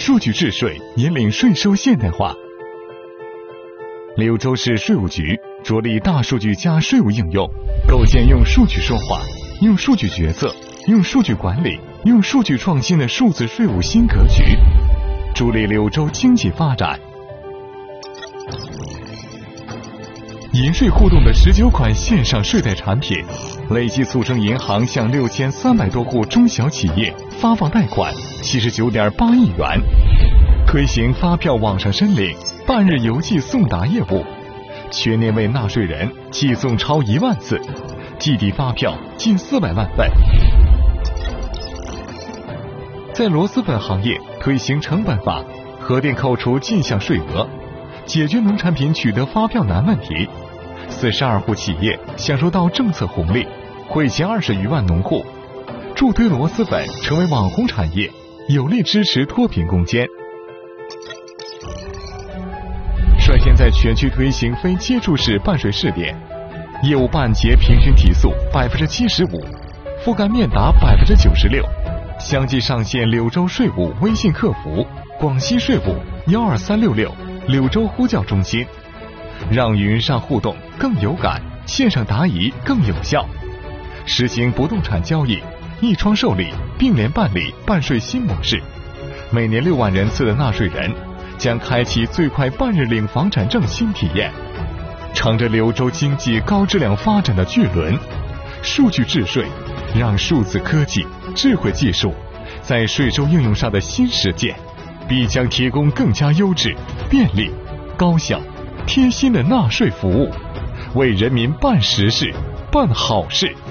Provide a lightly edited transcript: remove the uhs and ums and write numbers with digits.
数据治税，引领税收现代化。柳州市税务局着力大数据加税务应用，构建用数据说话、用数据决策、用数据管理、用数据创新的数字税务新格局，助力柳州经济发展。银税互动的19款线上税贷产品，累计促成银行向6300多户中小企业发放贷款79.8亿元，推行发票网上申领、半日邮寄送达业务，全年为纳税人寄送超1万次，寄抵发票近400万份。在螺蛳粉行业推行成本法，核定扣除进项税额，解决农产品取得发票难问题。42户企业享受到政策红利，惠及20余万农户，助推螺蛳粉成为网红产业，有力支持脱贫攻坚。率先在全区推行非接触式办税试点，业务办结平均提速75%，覆盖面达96%，相继上线柳州税务微信客服、广西税务12366、柳州呼叫中心，让云上互动更有感，线上答疑更有效。实行不动产交易一窗受理、并联办理办税新模式，每年6万人次的纳税人将开启最快半日领房产证新体验。乘着柳州经济高质量发展的巨轮，数据治税，让数字科技、智慧技术在税收应用上的新实践，必将提供更加优质、便利、高效、贴心的纳税服务，为人民办实事、办好事。